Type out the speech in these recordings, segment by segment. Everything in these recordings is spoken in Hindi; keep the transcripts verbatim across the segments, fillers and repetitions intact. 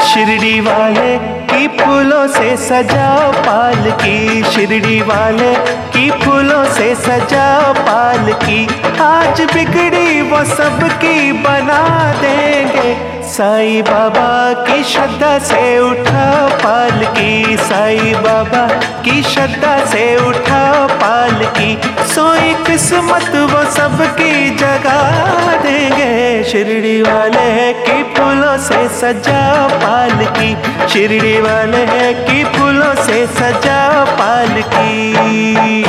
शिरडी वाले की फूलों से सजाओ पालकी, शिरडी वाले की फूलों से सजाओ पालकी। आज बिगड़ी वो सबकी बना देंगे, साईं बाबा की श्रद्धा से उठाओ पालकी, साईं बाबा की श्रद्धा से उठाओ पालकी। सोई किस्मत वो सबकी जगा देंगे, शिरडी वाले की फूलों से सजाओ पालकी, शिरडी वाले की फूलों से सजाओ पालकी।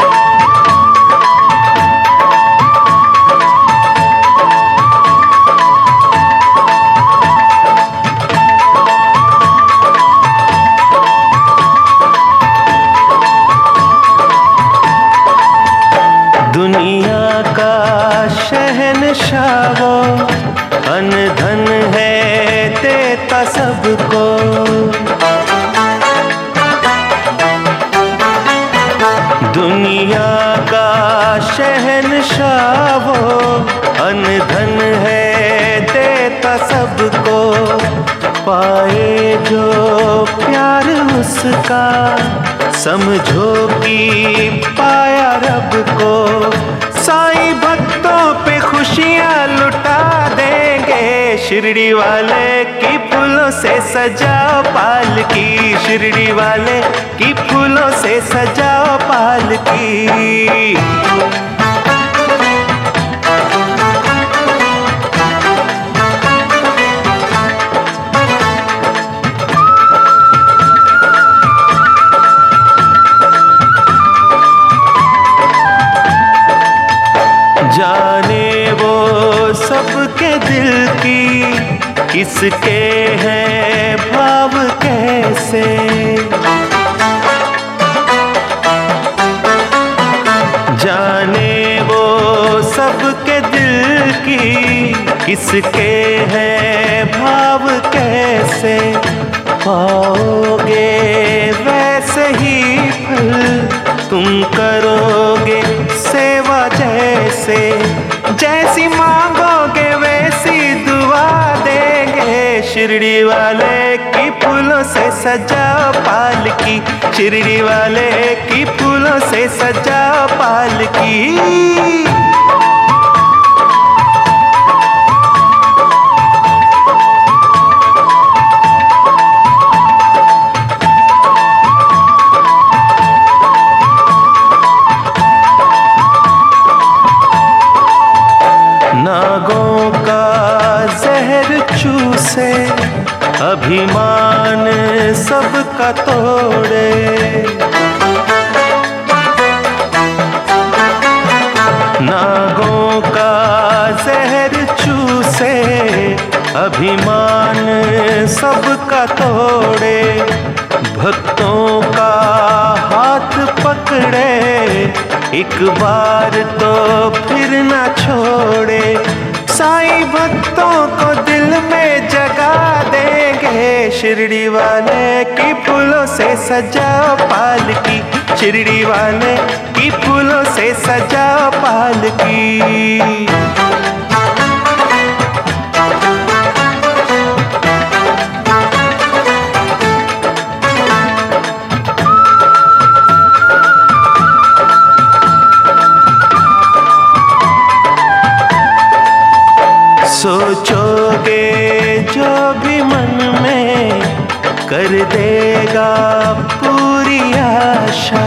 दुनिया का शहंशाह वो अन धन है देता सबको, दुनिया का शहंशाह वो अन धन है देता सबको। पाए जो प्यार उसका समझो कि पाया रब को, साईं भक्तों पे खुशियाँ लुटा देंगे, शिरडी वाले की फूलों से सजाओ पालकी, शिरडी वाले की फूलों से सजाओ पालकी। जाने वो सबके दिल की किसके हैं भाव कैसे, जाने वो सबके दिल की किसके हैं भाव कैसे। पाओगे वैसे ही फल तुम करोगे सेवा जैसे, जैसी मांगोगे वैसी दुआ देंगे, शिरडी वाले की फूलों से सजाओ पालकी, शिरडी वाले की फूलों से सजाओ पालकी। नागों का जहर चूसे अभिमान सबका तोड़े, नागों का जहर चूसे अभिमान सबका तोड़े। भक्तों का हाथ पकड़े एक बार तो फिर ना छोड़े, साईं भक्तों को दिल में जगा देंगे, शिरडी वाले की फूलों से सजाओ पालकी, शिरडी वाले की फूलों से सजाओ पालकी। सोचोगे जो भी मन में कर देगा पूरी आशा,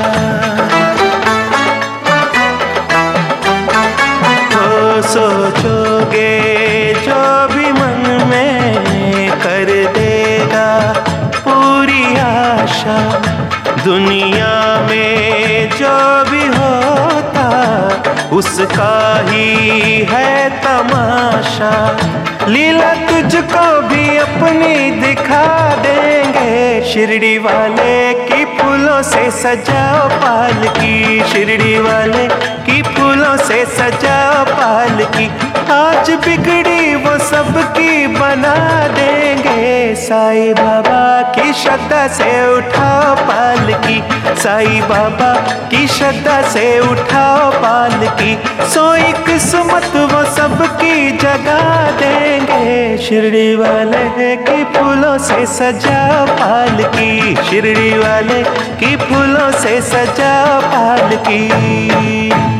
तो सोचोगे जो भी मन में कर देगा पूरी आशा। दुनिया में जो भी होता उसका ही है तमाशा, लीला तुझको भी अपनी दिखा देंगे, शिरडी वाले की फूलों से सजाओ पालकी, शिरडी वाले की फूलों से सजाओ पालकी। आज बिगड़ी वो सबकी बना देंगे, साईं बाबा की श्रद्धा से उठाओ पालकी, साईं बाबा की श्रद्धा से उठाओ पालकी, सोई किस्मत वो सबकी जगा देंगे। शिरडी वाले की फूलों से सजाओ पालकी, शिरडी वाले की फूलों से सजाओ पालकी।